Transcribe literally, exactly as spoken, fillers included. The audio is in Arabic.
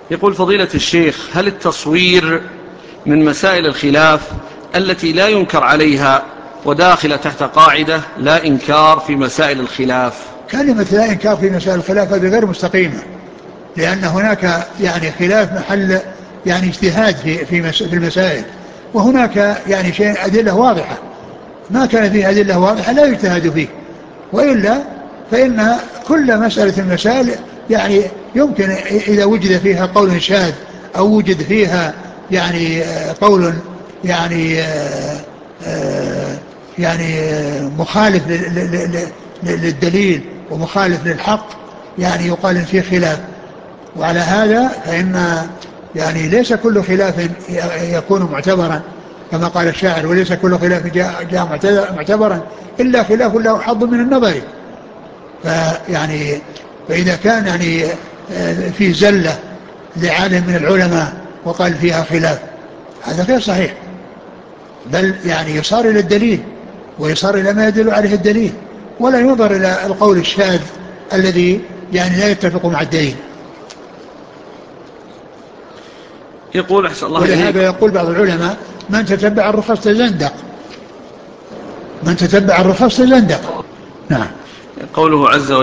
يقول فضيلة الشيخ: هل التصوير من مسائل الخلاف التي لا ينكر عليها وداخل تحت قاعدة لا إنكار في مسائل الخلاف؟ كلمة لا إنكار في مسائل الخلاف هذه غير مستقيمة، لأن هناك يعني خلاف محل يعني اجتهاد في في في المسائل، وهناك يعني شيء أدلة واضحة، ما كان فيه أدلة واضحة لا يجتهد فيه، وإلا فإن كل مسألة المسائل يعني يمكن إذا وجد فيها قول شاذ أو وجد فيها يعني قول يعني يعني مخالف للدليل ومخالف للحق، يعني يقال إن فيه خلاف. وعلى هذا فإن يعني ليس كل خلاف يكون معتبرا كما قال الشاعر: وليس كل خلاف جاء, جاء معتبرا إلا خلاف له حظ من النظر. فيعني فإذا كان يعني في زلة لعالم من العلماء وقال فيها خلاف، هذا غير صحيح، بل يعني يصار إلى الدليل ويصار إلى ما يدل عليه الدليل، ولا ينظر إلى القول الشاذ الذي يعني لا يتفق مع الدليل. يقول أحسن الله إليك. ولهذا يقول بعض العلماء: من تتبع الرخص تزندق، من تتبع الرخص تزندق. نعم. قوله عز وجل: